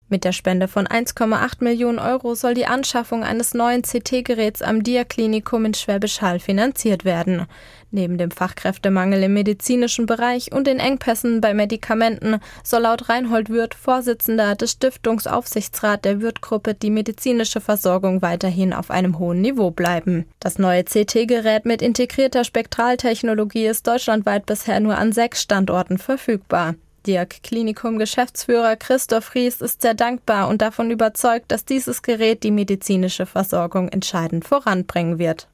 Mit der Spende von 1,8 Millionen Euro soll die Anschaffung eines neuen CT-Geräts am Dia-Klinikum in Schwäbisch Hall finanziert werden. Neben dem Fachkräftemangel im medizinischen Bereich und den Engpässen bei Medikamenten soll laut Reinhold Würth, Vorsitzender des Stiftungsaufsichtsrats der Würth-Gruppe, die medizinische Versorgung weiterhin auf einem hohen Niveau bleiben. Das neue CT-Gerät mit integrierter Spektraltechnologie ist deutschlandweit bisher nur an 6 Standorten verfügbar. Dia-Klinikum-Geschäftsführer Christoph Ries ist sehr dankbar und davon überzeugt, dass dieses Gerät die medizinische Versorgung entscheidend voranbringen wird.